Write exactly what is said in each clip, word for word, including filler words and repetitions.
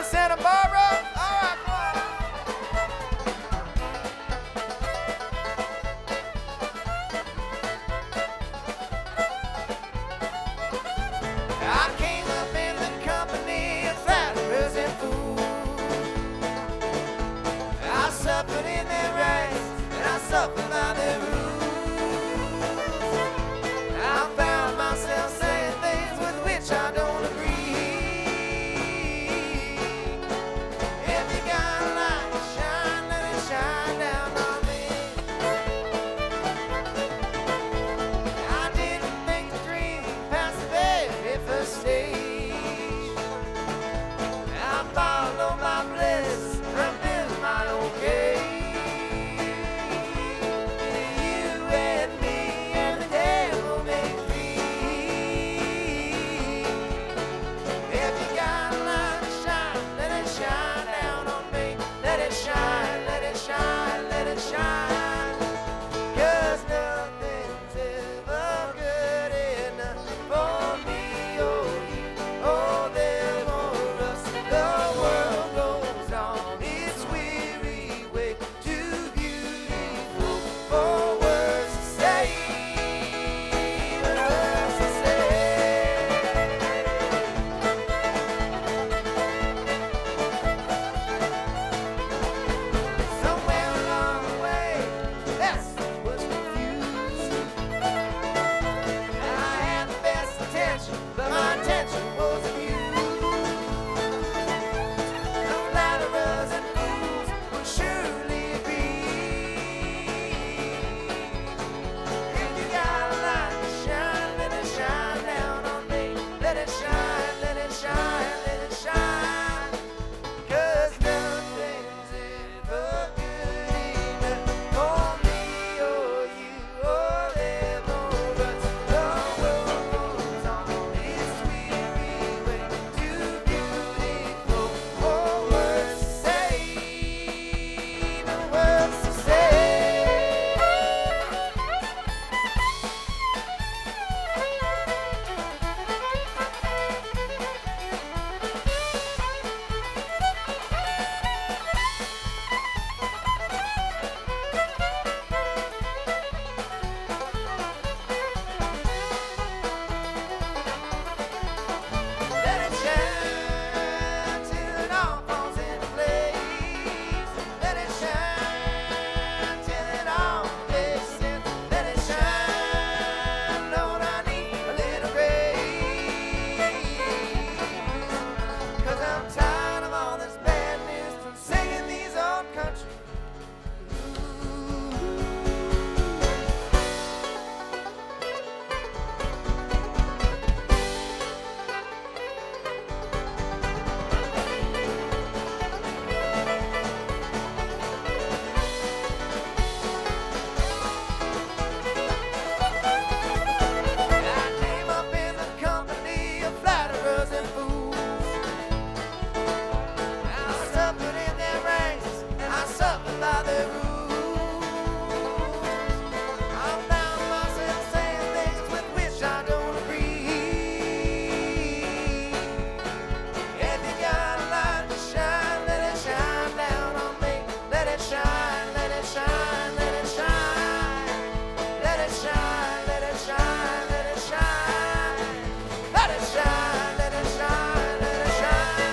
Santa Barbara. All right, come on. I came up in the company of flatterers and fools. I suffered in their ranks, and I suffered by their rules. I found myself saying things with which I don't agree. If you got a light to shine, let it shine down on me. I didn't think the dream past the very first stage. I followed my bliss and built my own cage. You and me and the devil make free. If you got a light to shine, let it shine down on me. Let it shine, let it shine, let it shine. 'Cause nothing's ever good enough for me or you or them or us. The world goes on its weary way, too beautiful for words to say, but words to say. Somewhere along the way, Esther was confused. I had the best intention, but my intention was abused. The flatterers and fools will surely agree. If you got a light to shine, let it shine down on me. Let it shine, let it shine, let it shine. 'Cause nothing's ever good enough for me or you or them or us. The world goes on its weary way, too beautiful for words to say, but words to say. Let it shine till it all falls into place. Let it shine till it all makes sense. Let it shine, Lord, I need a little grace. 'Cause I'm tired of all this bad news from singing these old country. I came up in the company of flatterers and fools. I suffered in their ranks, and I suffered by their rules. I found myself saying things with which I don't agree. If you got a light to shine, let it shine down on me. Let it shine, let it shine, let it shine. Let it shine, let it shine, let it shine. Let it shine, let it shine, let it shine.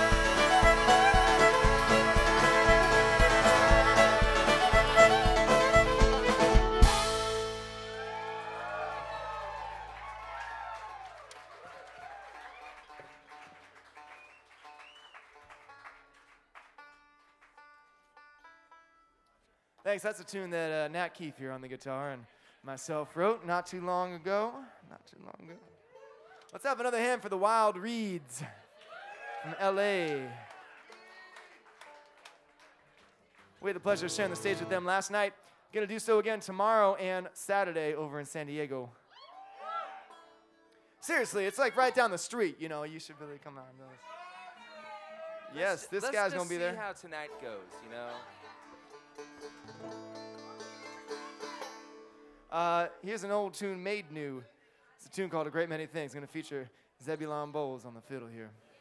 Thanks. That's a tune that uh, Nat Keefe here on the guitar and myself wrote not too long ago. Not too long ago. Let's have another hand for the Wild Reeds from L A. We had the pleasure of sharing the stage with them last night. Gonna do so again tomorrow and Saturday over in San Diego. Seriously, it's like right down the street. You know, you should really come out and know this. Yes, this Let's guy's just gonna be see there. how tonight goes, you know. Uh, here's an old tune made new. It's a tune called A Great Many Things. Going to feature Zebulon Bowles on the fiddle here.